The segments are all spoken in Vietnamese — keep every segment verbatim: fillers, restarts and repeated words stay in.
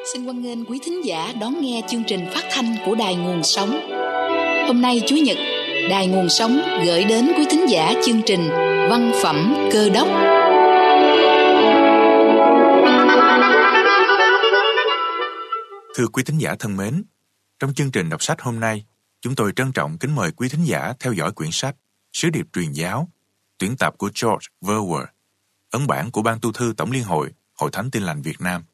Xin hoan nghênh quý thính giả đón nghe chương trình phát thanh của Đài Nguồn Sống. Hôm nay Chủ nhật, Đài Nguồn Sống gửi đến quý thính giả chương trình Văn phẩm Cơ đốc. Thưa quý thính giả thân mến, trong chương trình đọc sách hôm nay, chúng tôi trân trọng kính mời quý thính giả theo dõi quyển sách Sứ điệp truyền giáo, tuyển tập của George Verwer, ấn bản của Ban tu thư Tổng liên hội, Hội Thánh Tin lành Việt Nam.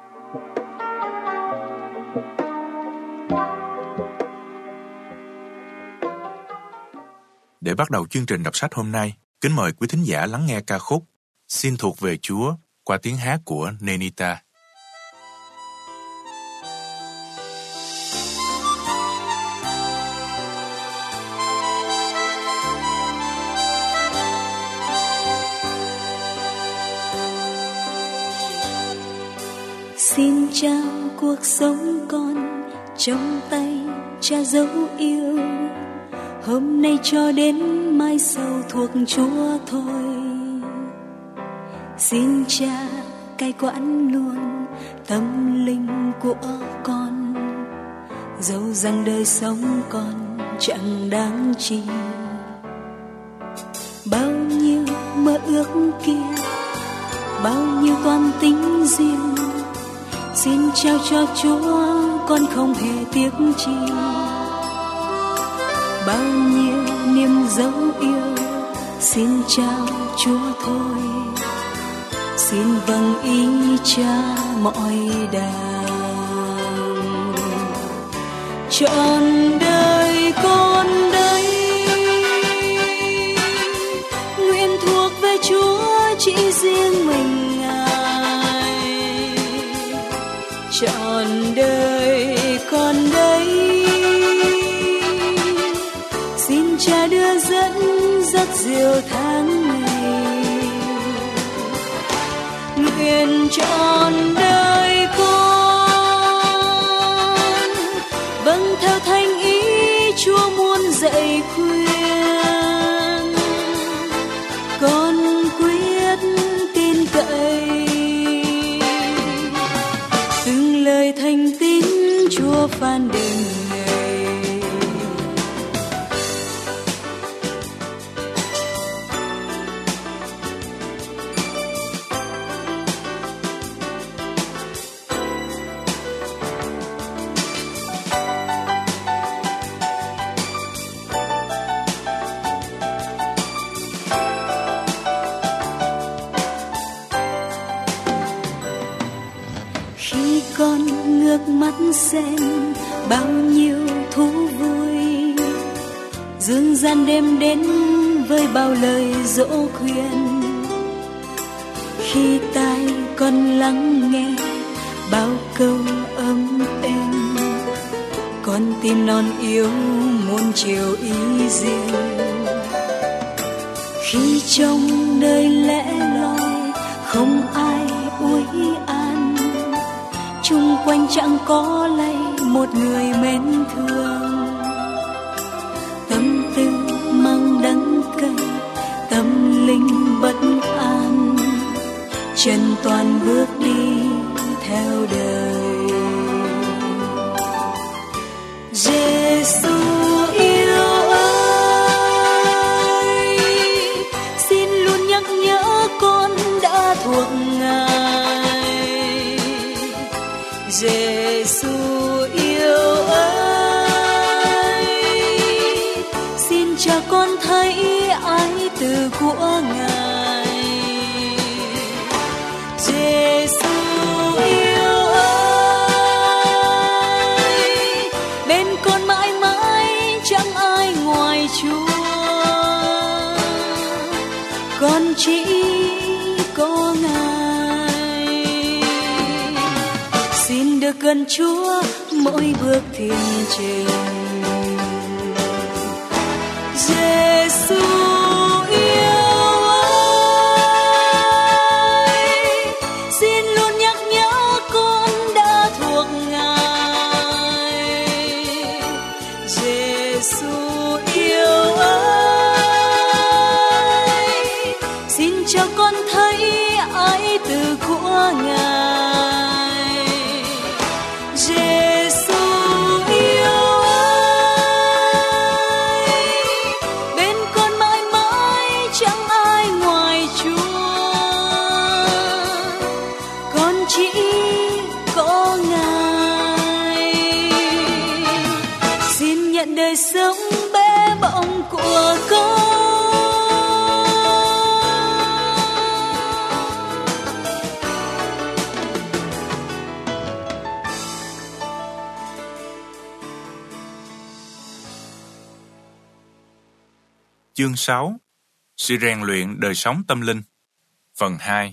Để bắt đầu chương trình đọc sách hôm nay, kính mời quý thính giả lắng nghe ca khúc Xin thuộc về Chúa qua tiếng hát của Nenita. Xin trao cuộc sống con trong tay Cha dấu yêu, hôm nay cho đến mai sau thuộc Chúa thôi. Xin Cha cai quản luôn tâm linh của con, dẫu rằng đời sống con chẳng đáng chi. Bao nhiêu mơ ước kia, bao nhiêu toan tính riêng, xin trao cho Chúa con không hề tiếc chi. Bao nhiêu niềm dấu yêu xin trao Chúa thôi, xin vâng ý Cha mọi đàng. Trọn đời con đây nguyện thuộc về Chúa, chỉ riêng mình Ngài. Trọn đời con đây xin Cha đưa dẫn dắt diệu tháng ngày. Nguyện trọn đời con vâng theo thanh ý Chúa muốn dạy khuyên. Con quyết tin cậy từng lời thành tín Chúa phán định. Con ngước mắt xem bao nhiêu thú vui, dương gian đêm đến với bao lời dỗ khuyên. Khi tai con lắng nghe bao câu ấm êm, con tim non yếu muốn chiều ý riêng. Khi trong đời lẻ loi không ai uối an, chung quanh chẳng có lấy một người mến thương. Tâm tư mang đắng cay, tâm linh bất an, chân toàn bước đi theo đời. Giê-xu yêu ơi, xin luôn nhắc nhớ con đã thuộc Ngài. Giê-xu yêu ơi, xin cho con thấy ái từ của Ngài. Giê-xu yêu ơi, bên con mãi mãi chẳng ai ngoài Chúa. Con chỉ có Ngài, xin được gần Chúa mỗi bước thiên trình. Giê-xu yêu ơi, xin luôn nhắc nhớ con đã thuộc Ngài. Giê-xu yêu ơi, xin cho con thấy ái từ của Ngài. Chương sáu. Sự rèn luyện đời sống tâm linh. Phần hai.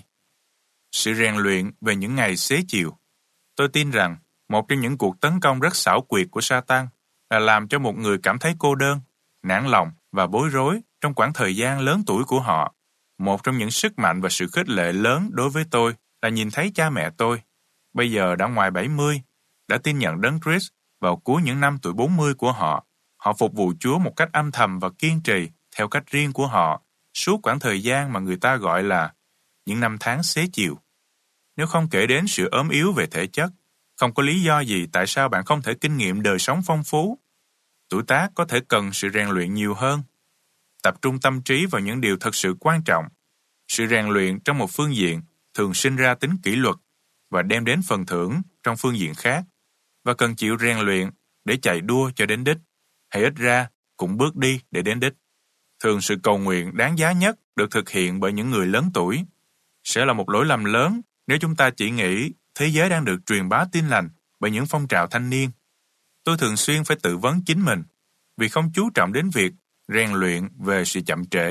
Sự rèn luyện về những ngày xế chiều. Tôi tin rằng một trong những cuộc tấn công rất xảo quyệt của Satan là làm cho một người cảm thấy cô đơn, nản lòng và bối rối trong quãng thời gian lớn tuổi của họ. Một trong những sức mạnh và sự khích lệ lớn đối với tôi là nhìn thấy cha mẹ tôi, bây giờ đã ngoài bảy mươi, đã tin nhận Đấng Christ vào cuối những năm tuổi bốn mươi của họ. Họ phục vụ Chúa một cách âm thầm và kiên trì theo cách riêng của họ suốt quãng thời gian mà người ta gọi là những năm tháng xế chiều. Nếu không kể đến sự ốm yếu về thể chất, không có lý do gì tại sao bạn không thể kinh nghiệm đời sống phong phú. Tuổi tác có thể cần sự rèn luyện nhiều hơn. Tập trung tâm trí vào những điều thật sự quan trọng. Sự rèn luyện trong một phương diện thường sinh ra tính kỷ luật và đem đến phần thưởng trong phương diện khác, và cần chịu rèn luyện để chạy đua cho đến đích, hay ít ra cũng bước đi để đến đích. Thường sự cầu nguyện đáng giá nhất được thực hiện bởi những người lớn tuổi. Sẽ là một lỗi lầm lớn nếu chúng ta chỉ nghĩ thế giới đang được truyền bá tin lành bởi những phong trào thanh niên. Tôi thường xuyên phải tự vấn chính mình vì không chú trọng đến việc rèn luyện về sự chậm trễ.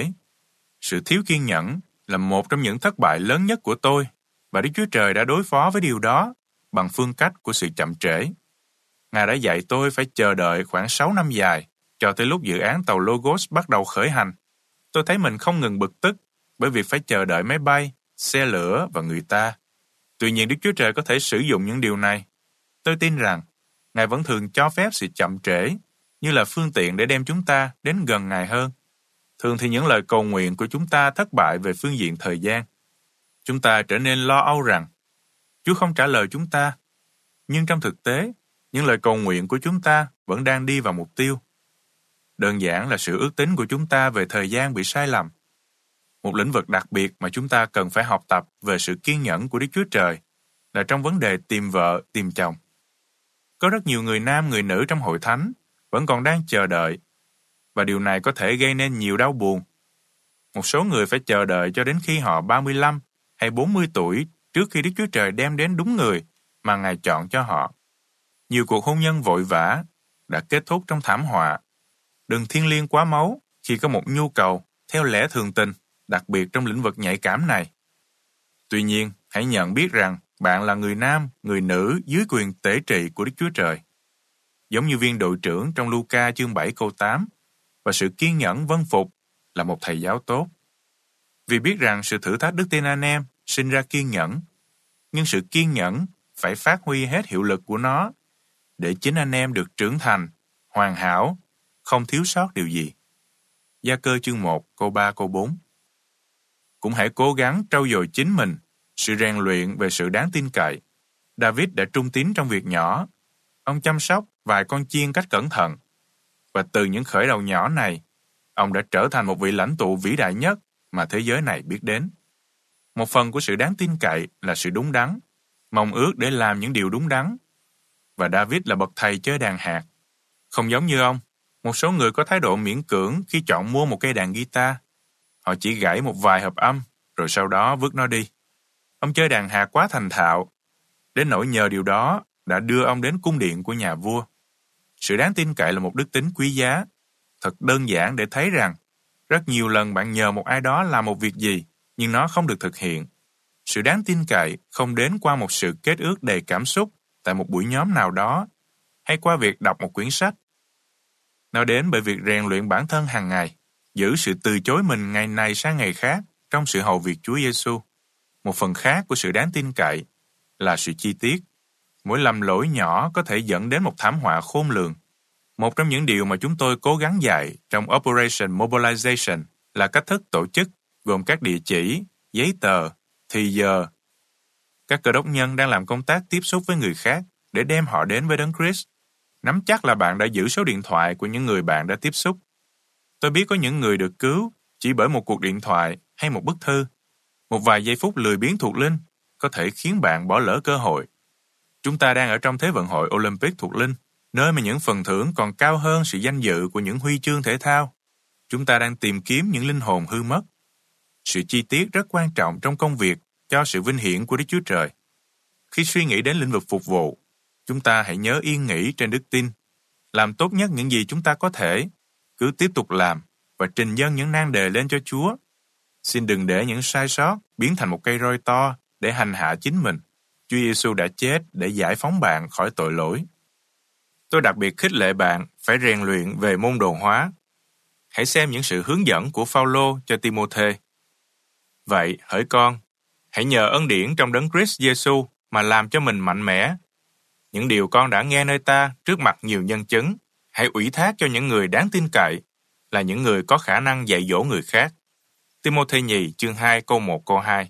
Sự thiếu kiên nhẫn là một trong những thất bại lớn nhất của tôi, và Đức Chúa Trời đã đối phó với điều đó bằng phương cách của sự chậm trễ. Ngài đã dạy tôi phải chờ đợi khoảng sáu năm dài cho tới lúc dự án tàu Logos bắt đầu khởi hành. Tôi thấy mình không ngừng bực tức bởi việc phải chờ đợi máy bay, xe lửa và người ta. Tuy nhiên Đức Chúa Trời có thể sử dụng những điều này. Tôi tin rằng Ngài vẫn thường cho phép sự chậm trễ như là phương tiện để đem chúng ta đến gần Ngài hơn. Thường thì những lời cầu nguyện của chúng ta thất bại về phương diện thời gian. Chúng ta trở nên lo âu rằng Chúa không trả lời chúng ta. Nhưng trong thực tế, những lời cầu nguyện của chúng ta vẫn đang đi vào mục tiêu. Đơn giản là sự ước tính của chúng ta về thời gian bị sai lầm. Một lĩnh vực đặc biệt mà chúng ta cần phải học tập về sự kiên nhẫn của Đức Chúa Trời là trong vấn đề tìm vợ, tìm chồng. Có rất nhiều người nam, người nữ trong hội thánh vẫn còn đang chờ đợi, và điều này có thể gây nên nhiều đau buồn. Một số người phải chờ đợi cho đến khi họ ba mươi lăm hay bốn mươi tuổi trước khi Đức Chúa Trời đem đến đúng người mà Ngài chọn cho họ. Nhiều cuộc hôn nhân vội vã đã kết thúc trong thảm họa. Đừng thiêng liêng quá máu khi có một nhu cầu theo lẽ thường tình, đặc biệt trong lĩnh vực nhạy cảm này. Tuy nhiên, hãy nhận biết rằng bạn là người nam, người nữ dưới quyền tể trị của Đức Chúa Trời. Giống như viên đội trưởng trong Luca chương bảy câu tám, và sự kiên nhẫn vâng phục là một thầy giáo tốt. Vì biết rằng sự thử thách đức tin anh em sinh ra kiên nhẫn, nhưng sự kiên nhẫn phải phát huy hết hiệu lực của nó để chính anh em được trưởng thành, hoàn hảo, không thiếu sót điều gì. Gia Cơ chương một câu ba câu bốn. Cũng hãy cố gắng trau dồi chính mình, sự rèn luyện về sự đáng tin cậy. David đã trung tín trong việc nhỏ. Ông chăm sóc vài con chiên cách cẩn thận, và từ những khởi đầu nhỏ này, ông đã trở thành một vị lãnh tụ vĩ đại nhất mà thế giới này biết đến. Một phần của sự đáng tin cậy là sự đúng đắn, mong ước để làm những điều đúng đắn. Và David là bậc thầy chơi đàn hạt. Không giống như ông, một số người có thái độ miễn cưỡng khi chọn mua một cây đàn guitar. Họ chỉ gảy một vài hợp âm, rồi sau đó vứt nó đi. Ông chơi đàn hạt quá thành thạo, đến nỗi nhờ điều đó đã đưa ông đến cung điện của nhà vua. Sự đáng tin cậy là một đức tính quý giá. Thật đơn giản để thấy rằng rất nhiều lần bạn nhờ một ai đó làm một việc gì, nhưng nó không được thực hiện. Sự đáng tin cậy không đến qua một sự kết ước đầy cảm xúc tại một buổi nhóm nào đó, hay qua việc đọc một quyển sách. Nó đến bởi việc rèn luyện bản thân hàng ngày, giữ sự từ chối mình ngày này sang ngày khác trong sự hầu việc Chúa Giêsu. Một phần khác của sự đáng tin cậy là sự chi tiết. Mỗi lầm lỗi nhỏ có thể dẫn đến một thảm họa khôn lường. Một trong những điều mà chúng tôi cố gắng dạy trong Operation Mobilization là cách thức tổ chức, gồm các địa chỉ, giấy tờ, thì giờ. Các cơ đốc nhân đang làm công tác tiếp xúc với người khác để đem họ đến với Đấng Christ. Nắm chắc là bạn đã giữ số điện thoại của những người bạn đã tiếp xúc. Tôi biết có những người được cứu chỉ bởi một cuộc điện thoại hay một bức thư. Một vài giây phút lười biếng thuộc linh có thể khiến bạn bỏ lỡ cơ hội. Chúng ta đang ở trong Thế vận hội Olympic thuộc linh, nơi mà những phần thưởng còn cao hơn sự danh dự của những huy chương thể thao. Chúng ta đang tìm kiếm những linh hồn hư mất. Sự chi tiết rất quan trọng trong công việc cho sự vinh hiển của Đức Chúa Trời. Khi suy nghĩ đến lĩnh vực phục vụ, chúng ta hãy nhớ yên nghỉ trên đức tin, làm tốt nhất những gì chúng ta có thể, cứ tiếp tục làm, và trình dâng những nan đề lên cho Chúa. Xin đừng để những sai sót biến thành một cây roi to để hành hạ chính mình. Chúa Giêsu đã chết để giải phóng bạn khỏi tội lỗi. Tôi đặc biệt khích lệ bạn phải rèn luyện về môn đồ hóa. Hãy xem những sự hướng dẫn của Phao-lô cho Ti-mô-thê. Vậy, hỡi con, hãy nhờ ân điển trong Đấng Christ Giêsu mà làm cho mình mạnh mẽ. Những điều con đã nghe nơi ta trước mặt nhiều nhân chứng, hãy ủy thác cho những người đáng tin cậy, là những người có khả năng dạy dỗ người khác. Ti-mô-thê nhì chương hai câu một câu hai.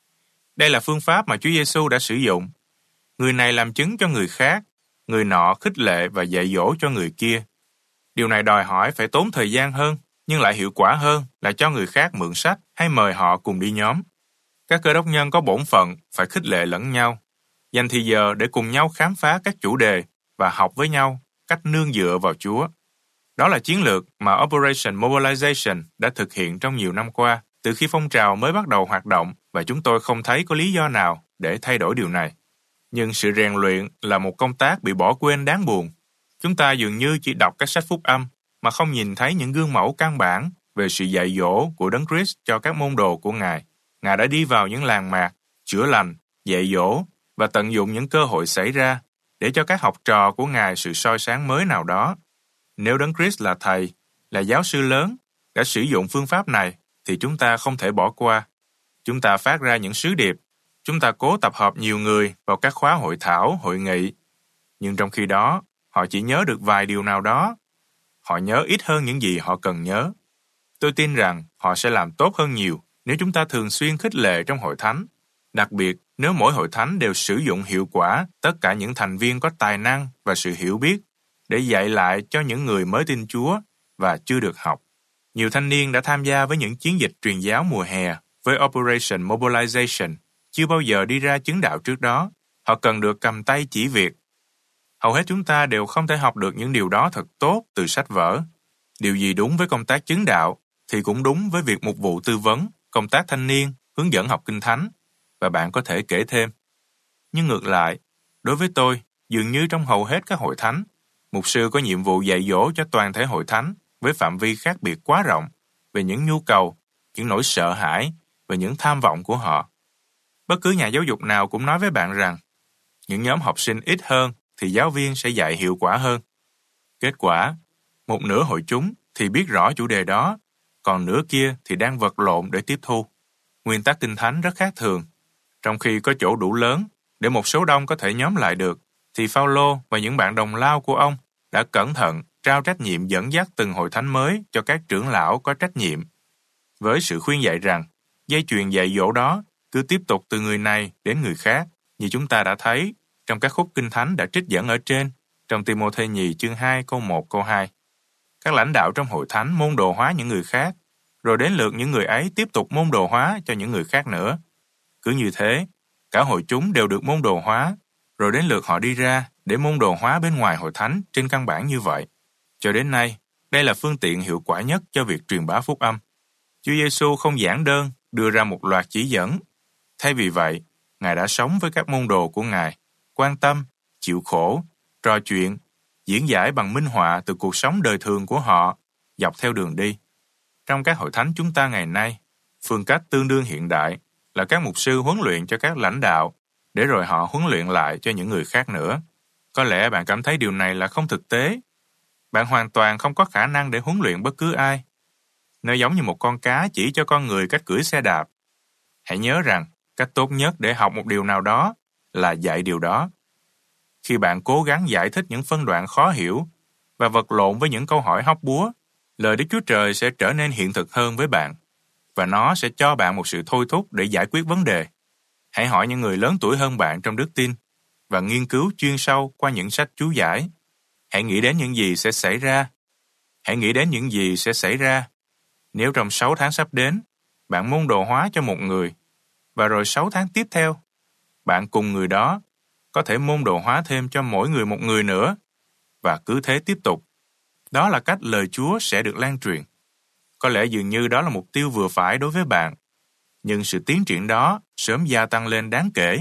Đây là phương pháp mà Chúa Giêsu đã sử dụng. Người này làm chứng cho người khác, người nọ khích lệ và dạy dỗ cho người kia. Điều này đòi hỏi phải tốn thời gian hơn, nhưng lại hiệu quả hơn là cho người khác mượn sách hay mời họ cùng đi nhóm. Các cơ đốc nhân có bổn phận phải khích lệ lẫn nhau, dành thời giờ để cùng nhau khám phá các chủ đề và học với nhau cách nương dựa vào Chúa. Đó là chiến lược mà Operation Mobilization đã thực hiện trong nhiều năm qua, từ khi phong trào mới bắt đầu hoạt động, và chúng tôi không thấy có lý do nào để thay đổi điều này. Nhưng sự rèn luyện là một công tác bị bỏ quên đáng buồn. Chúng ta dường như chỉ đọc các sách phúc âm mà không nhìn thấy những gương mẫu căn bản về sự dạy dỗ của Đấng Christ cho các môn đồ của Ngài. Ngài đã đi vào những làng mạc, chữa lành, dạy dỗ và tận dụng những cơ hội xảy ra để cho các học trò của Ngài sự soi sáng mới nào đó. Nếu Đấng Christ là Thầy, là giáo sư lớn, đã sử dụng phương pháp này, thì chúng ta không thể bỏ qua. Chúng ta phát ra những sứ điệp, chúng ta cố tập hợp nhiều người vào các khóa hội thảo, hội nghị. Nhưng trong khi đó, họ chỉ nhớ được vài điều nào đó. Họ nhớ ít hơn những gì họ cần nhớ. Tôi tin rằng họ sẽ làm tốt hơn nhiều nếu chúng ta thường xuyên khích lệ trong hội thánh. Đặc biệt, nếu mỗi hội thánh đều sử dụng hiệu quả tất cả những thành viên có tài năng và sự hiểu biết để dạy lại cho những người mới tin Chúa và chưa được học. Nhiều thanh niên đã tham gia với những chiến dịch truyền giáo mùa hè với Operation Mobilization, chưa bao giờ đi ra chứng đạo trước đó. Họ cần được cầm tay chỉ việc. Hầu hết chúng ta đều không thể học được những điều đó thật tốt từ sách vở. Điều gì đúng với công tác chứng đạo thì cũng đúng với việc mục vụ tư vấn, công tác thanh niên, hướng dẫn học kinh thánh, và bạn có thể kể thêm. Nhưng ngược lại, đối với tôi, dường như trong hầu hết các hội thánh, mục sư có nhiệm vụ dạy dỗ cho toàn thể hội thánh với phạm vi khác biệt quá rộng về những nhu cầu, những nỗi sợ hãi và những tham vọng của họ. Bất cứ nhà giáo dục nào cũng nói với bạn rằng những nhóm học sinh ít hơn thì giáo viên sẽ dạy hiệu quả hơn. Kết quả, một nửa hội chúng thì biết rõ chủ đề đó, còn nửa kia thì đang vật lộn để tiếp thu. Nguyên tắc kinh thánh rất khác thường. Trong khi có chỗ đủ lớn để một số đông có thể nhóm lại được, thì Phao-lô và những bạn đồng lao của ông đã cẩn thận trao trách nhiệm dẫn dắt từng hội thánh mới cho các trưởng lão có trách nhiệm, với sự khuyên dạy rằng dây chuyền dạy dỗ đó cứ tiếp tục từ người này đến người khác, như chúng ta đã thấy trong các khúc kinh thánh đã trích dẫn ở trên, trong Ti-mô-thê nhì chương hai câu một câu hai. Các lãnh đạo trong hội thánh môn đồ hóa những người khác, rồi đến lượt những người ấy tiếp tục môn đồ hóa cho những người khác nữa. Cứ như thế, cả hội chúng đều được môn đồ hóa, rồi đến lượt họ đi ra để môn đồ hóa bên ngoài hội thánh trên căn bản như vậy. Cho đến nay, đây là phương tiện hiệu quả nhất cho việc truyền bá phúc âm. Chúa Giêsu không giản đơn đưa ra một loạt chỉ dẫn. Thay vì vậy, Ngài đã sống với các môn đồ của Ngài, quan tâm, chịu khổ, trò chuyện, diễn giải bằng minh họa từ cuộc sống đời thường của họ, dọc theo đường đi. Trong các hội thánh chúng ta ngày nay, phương cách tương đương hiện đại là các mục sư huấn luyện cho các lãnh đạo, để rồi họ huấn luyện lại cho những người khác nữa. Có lẽ bạn cảm thấy điều này là không thực tế. Bạn hoàn toàn không có khả năng để huấn luyện bất cứ ai. Nó giống như một con cá chỉ cho con người cách cưỡi xe đạp. Hãy nhớ rằng, cách tốt nhất để học một điều nào đó là dạy điều đó. Khi bạn cố gắng giải thích những phân đoạn khó hiểu và vật lộn với những câu hỏi hóc búa, lời Đức Chúa Trời sẽ trở nên hiện thực hơn với bạn, và nó sẽ cho bạn một sự thôi thúc để giải quyết vấn đề. Hãy hỏi những người lớn tuổi hơn bạn trong đức tin và nghiên cứu chuyên sâu qua những sách chú giải. Hãy nghĩ đến những gì sẽ xảy ra. Hãy nghĩ đến những gì sẽ xảy ra nếu trong sáu tháng sắp đến, bạn môn đồ hóa cho một người, và rồi sáu tháng tiếp theo, bạn cùng người đó có thể môn đồ hóa thêm cho mỗi người một người nữa, và cứ thế tiếp tục. Đó là cách lời Chúa sẽ được lan truyền. Có lẽ dường như đó là mục tiêu vừa phải đối với bạn, nhưng sự tiến triển đó sớm gia tăng lên đáng kể.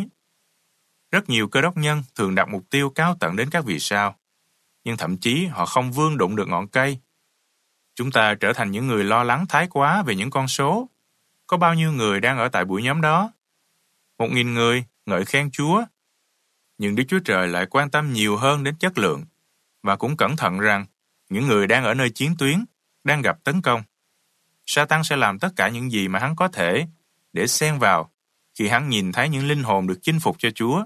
Rất nhiều cơ đốc nhân thường đặt mục tiêu cao tận đến các vì sao, nhưng thậm chí họ không vươn đụng được ngọn cây. Chúng ta trở thành những người lo lắng thái quá về những con số. Có bao nhiêu người đang ở tại buổi nhóm đó? Một nghìn người ngợi khen Chúa. Nhưng Đức Chúa Trời lại quan tâm nhiều hơn đến chất lượng, và cũng cẩn thận rằng những người đang ở nơi chiến tuyến, đang gặp tấn công. Sa-tan sẽ làm tất cả những gì mà hắn có thể để xen vào khi hắn nhìn thấy những linh hồn được chinh phục cho Chúa.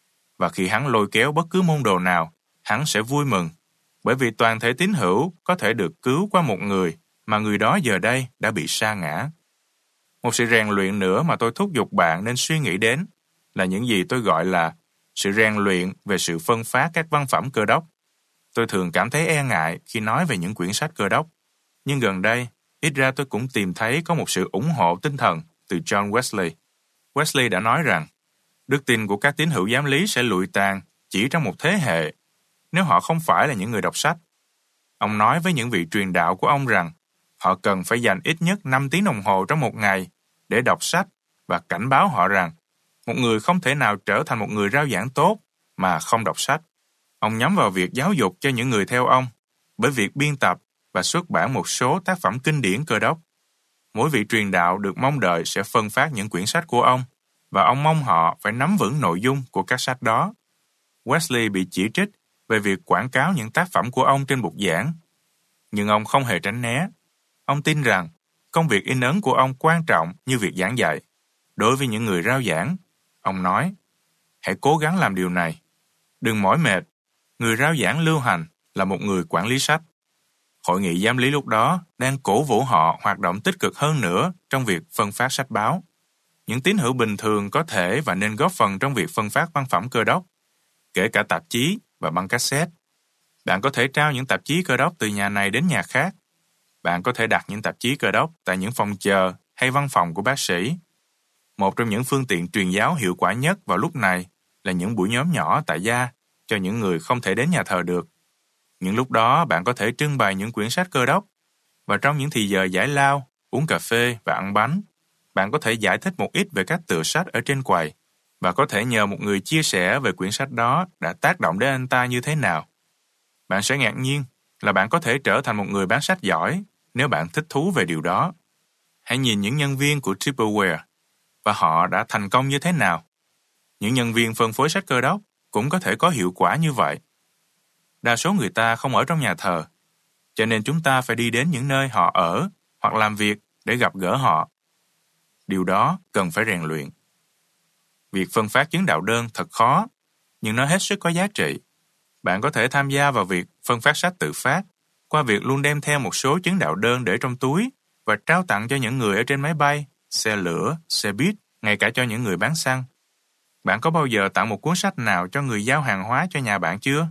Và khi hắn lôi kéo bất cứ môn đồ nào, hắn sẽ vui mừng, bởi vì toàn thể tín hữu có thể được cứu qua một người mà người đó giờ đây đã bị sa ngã. Một sự rèn luyện nữa mà tôi thúc giục bạn nên suy nghĩ đến là những gì tôi gọi là sự rèn luyện về sự phân phát các văn phẩm Cơ Đốc. Tôi thường cảm thấy e ngại khi nói về những quyển sách Cơ Đốc, nhưng gần đây, ít ra tôi cũng tìm thấy có một sự ủng hộ tinh thần từ John Wesley. Wesley đã nói rằng, đức tin của các tín hữu giám lý sẽ lụi tàn chỉ trong một thế hệ, nếu họ không phải là những người đọc sách. Ông nói với những vị truyền đạo của ông rằng, họ cần phải dành ít nhất năm tiếng đồng hồ trong một ngày để đọc sách và cảnh báo họ rằng, một người không thể nào trở thành một người rao giảng tốt mà không đọc sách. Ông nhắm vào việc giáo dục cho những người theo ông bởi việc biên tập và xuất bản một số tác phẩm kinh điển Cơ Đốc. Mỗi vị truyền đạo được mong đợi sẽ phân phát những quyển sách của ông, và ông mong họ phải nắm vững nội dung của các sách đó. Wesley bị chỉ trích về việc quảng cáo những tác phẩm của ông trên bục giảng, nhưng ông không hề tránh né. Ông tin rằng công việc in ấn của ông quan trọng như việc giảng dạy. Đối với những người rao giảng, ông nói, hãy cố gắng làm điều này. Đừng mỏi mệt, người rao giảng lưu hành là một người quản lý sách. Hội nghị giám lý lúc đó đang cổ vũ họ hoạt động tích cực hơn nữa trong việc phân phát sách báo. Những tín hữu bình thường có thể và nên góp phần trong việc phân phát văn phẩm Cơ Đốc, kể cả tạp chí và băng cassette. Bạn có thể trao những tạp chí Cơ Đốc từ nhà này đến nhà khác. Bạn có thể đặt những tạp chí Cơ Đốc tại những phòng chờ hay văn phòng của bác sĩ. Một trong những phương tiện truyền giáo hiệu quả nhất vào lúc này là những buổi nhóm nhỏ tại gia cho những người không thể đến nhà thờ được. Những lúc đó bạn có thể trưng bày những quyển sách Cơ Đốc, và trong những thì giờ giải lao, uống cà phê và ăn bánh, bạn có thể giải thích một ít về các tựa sách ở trên quầy, và có thể nhờ một người chia sẻ về quyển sách đó đã tác động đến anh ta như thế nào. Bạn sẽ ngạc nhiên là bạn có thể trở thành một người bán sách giỏi nếu bạn thích thú về điều đó. Hãy nhìn những nhân viên của Tupperware và họ đã thành công như thế nào. Những nhân viên phân phối sách Cơ Đốc cũng có thể có hiệu quả như vậy. Đa số người ta không ở trong nhà thờ, cho nên chúng ta phải đi đến những nơi họ ở hoặc làm việc để gặp gỡ họ. Điều đó cần phải rèn luyện. Việc phân phát chứng đạo đơn thật khó, nhưng nó hết sức có giá trị. Bạn có thể tham gia vào việc phân phát sách tự phát qua việc luôn đem theo một số chứng đạo đơn để trong túi và trao tặng cho những người ở trên máy bay, xe lửa, xe buýt, ngay cả cho những người bán xăng. Bạn có bao giờ tặng một cuốn sách nào cho người giao hàng hóa cho nhà bạn chưa?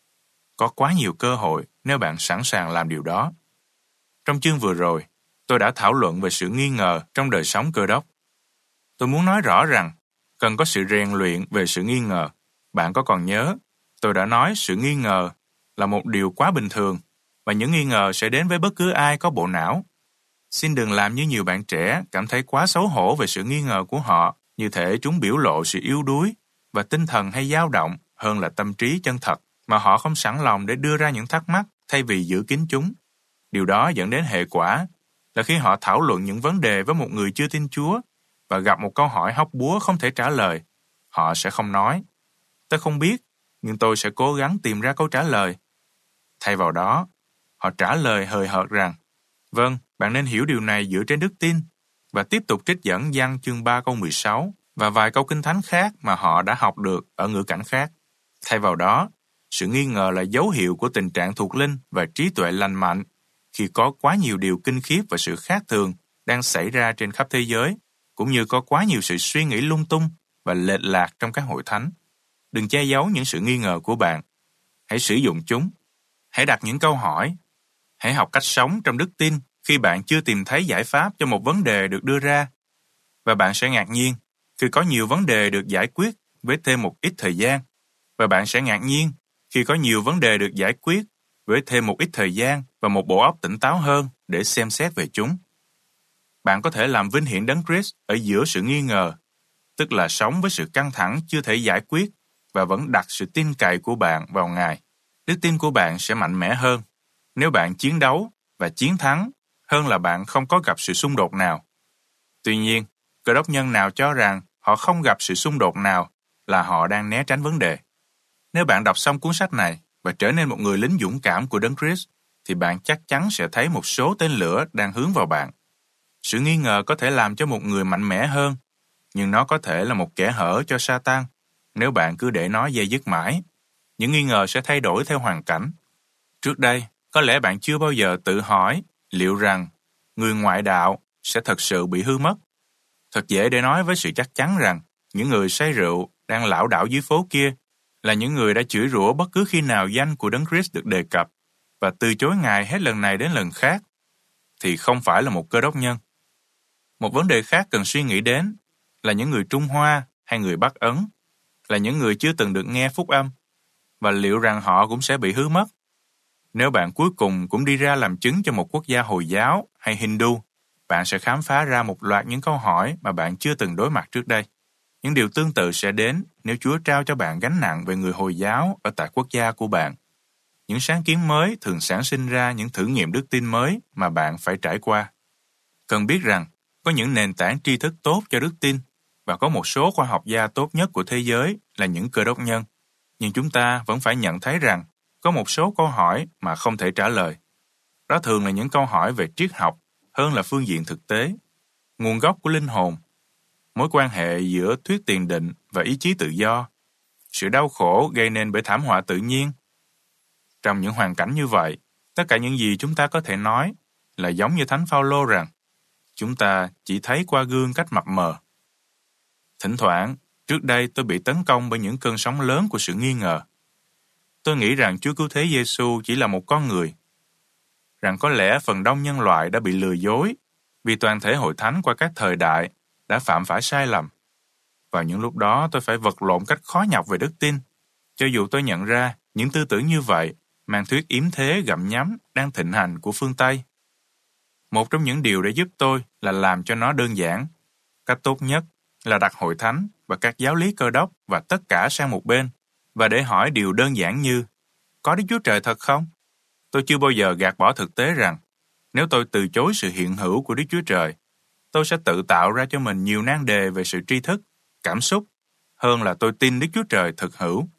Có quá nhiều cơ hội nếu bạn sẵn sàng làm điều đó. Trong chương vừa rồi, tôi đã thảo luận về sự nghi ngờ trong đời sống Cơ Đốc. Tôi muốn nói rõ rằng cần có sự rèn luyện về sự nghi ngờ. Bạn có còn nhớ, tôi đã nói sự nghi ngờ là một điều quá bình thường, và những nghi ngờ sẽ đến với bất cứ ai có bộ não. Xin đừng làm như nhiều bạn trẻ cảm thấy quá xấu hổ về sự nghi ngờ của họ, như thể chúng biểu lộ sự yếu đuối và tinh thần hay dao động hơn là tâm trí chân thật, mà họ không sẵn lòng để đưa ra những thắc mắc thay vì giữ kín chúng. Điều đó dẫn đến hệ quả là khi họ thảo luận những vấn đề với một người chưa tin Chúa và gặp một câu hỏi hóc búa không thể trả lời, họ sẽ không nói, tôi không biết, nhưng tôi sẽ cố gắng tìm ra câu trả lời. Thay vào đó, họ trả lời hời hợt rằng, vâng, bạn nên hiểu điều này dựa trên đức tin, và tiếp tục trích dẫn Giăng chương ba câu mười sáu và vài câu kinh thánh khác mà họ đã học được ở ngữ cảnh khác. Thay vào đó, sự nghi ngờ là dấu hiệu của tình trạng thuộc linh và trí tuệ lành mạnh khi có quá nhiều điều kinh khiếp và sự khác thường đang xảy ra trên khắp thế giới, cũng như có quá nhiều sự suy nghĩ lung tung và lệch lạc trong các hội thánh. Đừng che giấu những sự nghi ngờ của bạn. Hãy sử dụng chúng. Hãy đặt những câu hỏi. Hãy học cách sống trong đức tin khi bạn chưa tìm thấy giải pháp cho một vấn đề được đưa ra. Và bạn sẽ ngạc nhiên khi có nhiều vấn đề được giải quyết với thêm một ít thời gian. Và bạn sẽ ngạc nhiên khi có nhiều vấn đề được giải quyết với thêm một ít thời gian và một bộ óc tỉnh táo hơn để xem xét về chúng. Bạn có thể làm vinh hiển Đấng Christ ở giữa sự nghi ngờ, tức là sống với sự căng thẳng chưa thể giải quyết và vẫn đặt sự tin cậy của bạn vào Ngài. Đức tin của bạn sẽ mạnh mẽ hơn. Nếu bạn chiến đấu và chiến thắng hơn là bạn không có gặp sự xung đột nào. Tuy nhiên, Cơ đốc nhân nào cho rằng họ không gặp sự xung đột nào là họ đang né tránh vấn đề. Nếu bạn đọc xong cuốn sách này và trở nên một người lính dũng cảm của Đấng Christ, thì bạn chắc chắn sẽ thấy một số tên lửa đang hướng vào bạn. Sự nghi ngờ có thể làm cho một người mạnh mẽ hơn, nhưng nó có thể là một kẽ hở cho Sa-tan nếu bạn cứ để nó dây dứt mãi. Những nghi ngờ sẽ thay đổi theo hoàn cảnh. Trước đây, có lẽ bạn chưa bao giờ tự hỏi liệu rằng người ngoại đạo sẽ thật sự bị hư mất. Thật dễ để nói với sự chắc chắn rằng những người say rượu đang lảo đảo dưới phố kia là những người đã chửi rủa bất cứ khi nào danh của Đấng Christ được đề cập và từ chối Ngài hết lần này đến lần khác, thì không phải là một Cơ đốc nhân. Một vấn đề khác cần suy nghĩ đến là những người Trung Hoa hay người Bắc Ấn, là những người chưa từng được nghe phúc âm, và liệu rằng họ cũng sẽ bị hư mất. Nếu bạn cuối cùng cũng đi ra làm chứng cho một quốc gia Hồi giáo hay Hindu, bạn sẽ khám phá ra một loạt những câu hỏi mà bạn chưa từng đối mặt trước đây. Những điều tương tự sẽ đến nếu Chúa trao cho bạn gánh nặng về người Hồi giáo ở tại quốc gia của bạn. Những sáng kiến mới thường sản sinh ra những thử nghiệm đức tin mới mà bạn phải trải qua. Cần biết rằng, có những nền tảng tri thức tốt cho đức tin và có một số khoa học gia tốt nhất của thế giới là những Cơ đốc nhân. Nhưng chúng ta vẫn phải nhận thấy rằng có một số câu hỏi mà không thể trả lời. Đó thường là những câu hỏi về triết học hơn là phương diện thực tế, nguồn gốc của linh hồn, mối quan hệ giữa thuyết tiền định và ý chí tự do, sự đau khổ gây nên bởi thảm họa tự nhiên. Trong những hoàn cảnh như vậy, tất cả những gì chúng ta có thể nói là giống như Thánh Phaolô rằng chúng ta chỉ thấy qua gương cách mập mờ. Thỉnh thoảng, trước đây tôi bị tấn công bởi những cơn sóng lớn của sự nghi ngờ. Tôi nghĩ rằng Chúa Cứu Thế Giêsu chỉ là một con người, rằng có lẽ phần đông nhân loại đã bị lừa dối vì toàn thể hội thánh qua các thời đại đã phạm phải sai lầm. Vào những lúc đó tôi phải vật lộn cách khó nhọc về đức tin, cho dù tôi nhận ra những tư tưởng như vậy mang thuyết yếm thế gặm nhấm đang thịnh hành của phương Tây. Một trong những điều để giúp tôi là làm cho nó đơn giản. Cách tốt nhất là đặt hội thánh và các giáo lý Cơ đốc và tất cả sang một bên và để hỏi điều đơn giản như: có Đức Chúa Trời thật không? Tôi chưa bao giờ gạt bỏ thực tế rằng nếu tôi từ chối sự hiện hữu của Đức Chúa Trời, tôi sẽ tự tạo ra cho mình nhiều nan đề về sự tri thức, cảm xúc, hơn là tôi tin Đức Chúa Trời thực hữu.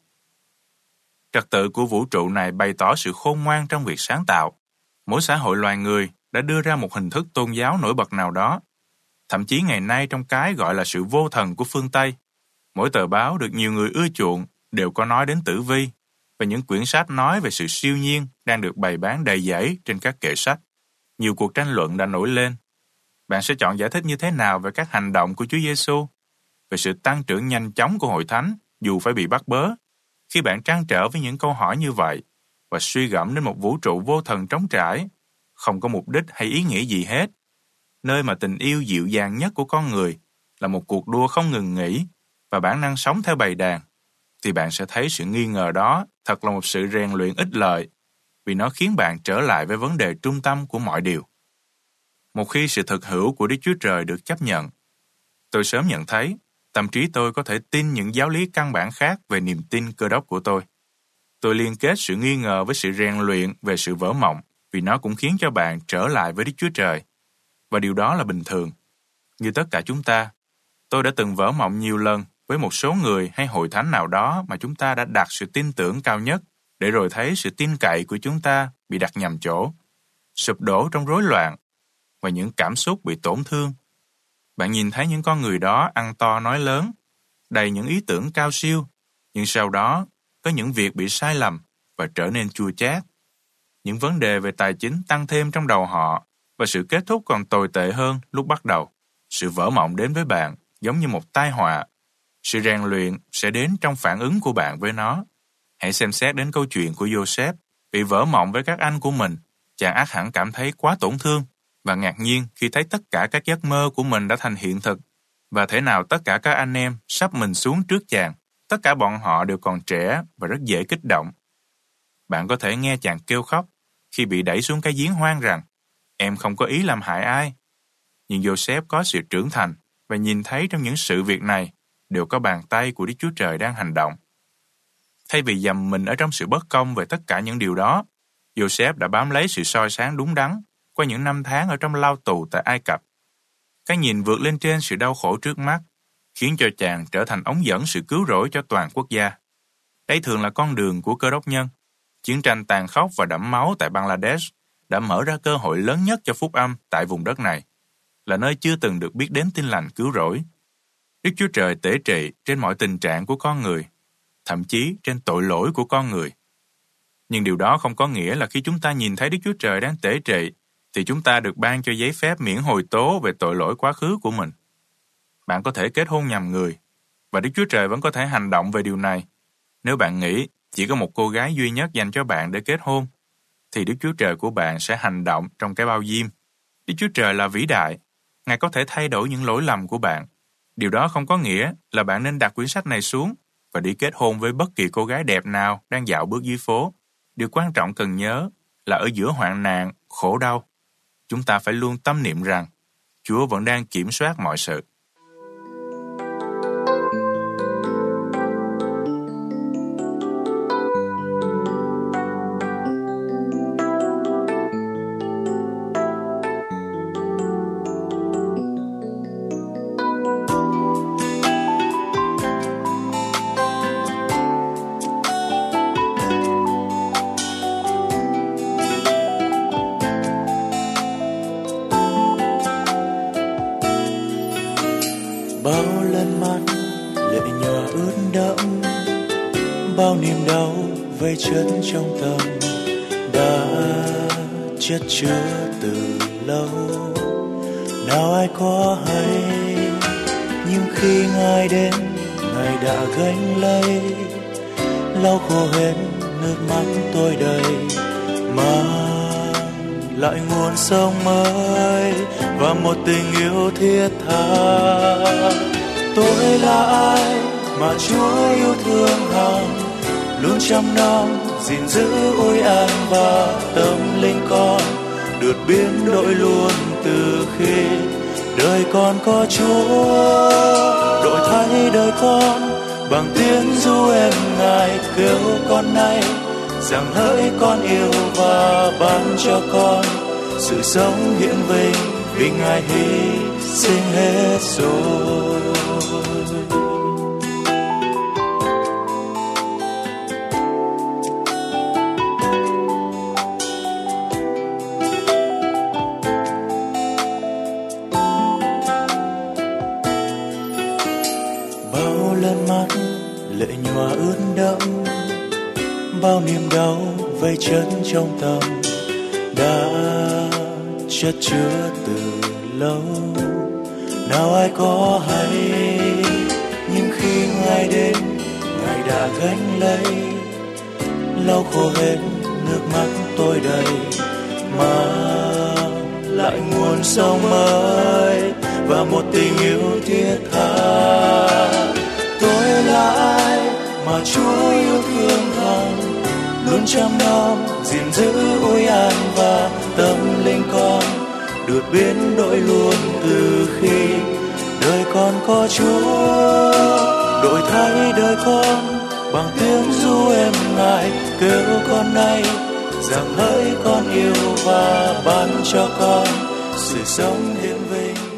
Trật tự của vũ trụ này bày tỏ sự khôn ngoan trong việc sáng tạo. Mỗi xã hội loài người đã đưa ra một hình thức tôn giáo nổi bật nào đó. Thậm chí ngày nay trong cái gọi là sự vô thần của phương Tây, mỗi tờ báo được nhiều người ưa chuộng đều có nói đến tử vi, và những quyển sách nói về sự siêu nhiên đang được bày bán đầy dẫy trên các kệ sách. Nhiều cuộc tranh luận đã nổi lên. Bạn sẽ chọn giải thích như thế nào về các hành động của Chúa Giêsu, về sự tăng trưởng nhanh chóng của hội thánh dù phải bị bắt bớ? Khi bạn trăn trở với những câu hỏi như vậy và suy gẫm đến một vũ trụ vô thần trống trải, không có mục đích hay ý nghĩa gì hết, nơi mà tình yêu dịu dàng nhất của con người là một cuộc đua không ngừng nghỉ và bản năng sống theo bầy đàn, thì bạn sẽ thấy sự nghi ngờ đó thật là một sự rèn luyện ích lợi, vì nó khiến bạn trở lại với vấn đề trung tâm của mọi điều. Một khi sự thực hữu của Đức Chúa Trời được chấp nhận, tôi sớm nhận thấy tâm trí tôi có thể tin những giáo lý căn bản khác về niềm tin Cơ đốc của tôi. Tôi liên kết sự nghi ngờ với sự rèn luyện về sự vỡ mộng, vì nó cũng khiến cho bạn trở lại với Đức Chúa Trời. Và điều đó là bình thường. Như tất cả chúng ta, tôi đã từng vỡ mộng nhiều lần với một số người hay hội thánh nào đó mà chúng ta đã đặt sự tin tưởng cao nhất, để rồi thấy sự tin cậy của chúng ta bị đặt nhầm chỗ, sụp đổ trong rối loạn, và những cảm xúc bị tổn thương. Bạn nhìn thấy những con người đó ăn to nói lớn, đầy những ý tưởng cao siêu, nhưng sau đó có những việc bị sai lầm và trở nên chua chát. Những vấn đề về tài chính tăng thêm trong đầu họ, và sự kết thúc còn tồi tệ hơn lúc bắt đầu. Sự vỡ mộng đến với bạn giống như một tai họa. Sự rèn luyện sẽ đến trong phản ứng của bạn với nó. Hãy xem xét đến câu chuyện của Joseph bị vỡ mộng với các anh của mình. Chàng ắt hẳn cảm thấy quá tổn thương và ngạc nhiên khi thấy tất cả các giấc mơ của mình đã thành hiện thực, và thế nào tất cả các anh em sắp mình xuống trước chàng. Tất cả bọn họ đều còn trẻ và rất dễ kích động. Bạn có thể nghe chàng kêu khóc khi bị đẩy xuống cái giếng hoang rằng em không có ý làm hại ai. Nhưng Joseph có sự trưởng thành và nhìn thấy trong những sự việc này đều có bàn tay của Đức Chúa Trời đang hành động. Thay vì dầm mình ở trong sự bất công về tất cả những điều đó, Joseph đã bám lấy sự soi sáng đúng đắn qua những năm tháng ở trong lao tù tại Ai Cập. Cái nhìn vượt lên trên sự đau khổ trước mắt khiến cho chàng trở thành ống dẫn sự cứu rỗi cho toàn quốc gia. Đây thường là con đường của Cơ đốc nhân. Chiến tranh tàn khốc và đẫm máu tại Bangladesh đã mở ra cơ hội lớn nhất cho phúc âm tại vùng đất này, là nơi chưa từng được biết đến tin lành cứu rỗi. Đức Chúa Trời tể trị trên mọi tình trạng của con người, thậm chí trên tội lỗi của con người. Nhưng điều đó không có nghĩa là khi chúng ta nhìn thấy Đức Chúa Trời đang tể trị, thì chúng ta được ban cho giấy phép miễn hồi tố về tội lỗi quá khứ của mình. Bạn có thể kết hôn nhầm người, và Đức Chúa Trời vẫn có thể hành động về điều này. Nếu bạn nghĩ chỉ có một cô gái duy nhất dành cho bạn để kết hôn, thì Đức Chúa Trời của bạn sẽ hành động trong cái bao diêm. Đức Chúa Trời là vĩ đại, Ngài có thể thay đổi những lỗi lầm của bạn. Điều đó không có nghĩa là bạn nên đặt quyển sách này xuống và đi kết hôn với bất kỳ cô gái đẹp nào đang dạo bước dưới phố. Điều quan trọng cần nhớ là ở giữa hoạn nạn, khổ đau, chúng ta phải luôn tâm niệm rằng Chúa vẫn đang kiểm soát mọi sự. Bao lần mắt lệ nhòa ướt đẫm, bao niềm đau vây chất trong tâm đã chất chứa từ lâu. Nào ai có hay, nhưng khi Ngài đến, Ngài đã gánh lấy, lau khô hết nước mắt tôi đầy, mang lại nguồn sống mới và một tình yêu thiết tha. Tôi là ai mà Chúa yêu thương hằng, luôn trăm năm gìn giữ ôi an và tâm linh con được biến đổi luôn từ khi đời con có Chúa. Đổi thay đời con bằng tiếng ru em Ngài kêu con nay, rằng hỡi con yêu và ban cho con sự sống hiển vinh vì Ngài hy sinh hết rồi. Bao lần mắt lệ nhòa ướt đẫm, bao niềm đau vây chất trong tâm đã chất chứa từ lâu. Nào ai có hay, nhưng khi Ngài đến, Ngài đã gánh lấy, lau khô hết nước mắt tôi đầy, mang lại nguồn sống mới và một tình yêu thiết tha. Tôi là ai mà Chúa yêu thương hằng, luôn trăm năm gìn giữ ôi an và tâm linh con được biến đổi luôn từ khi đời con có Chúa. Đổi thay đời con bằng tiếng ru em Ngài kêu con nay, rằng hỡi con yêu và ban cho con sự sống hiển vinh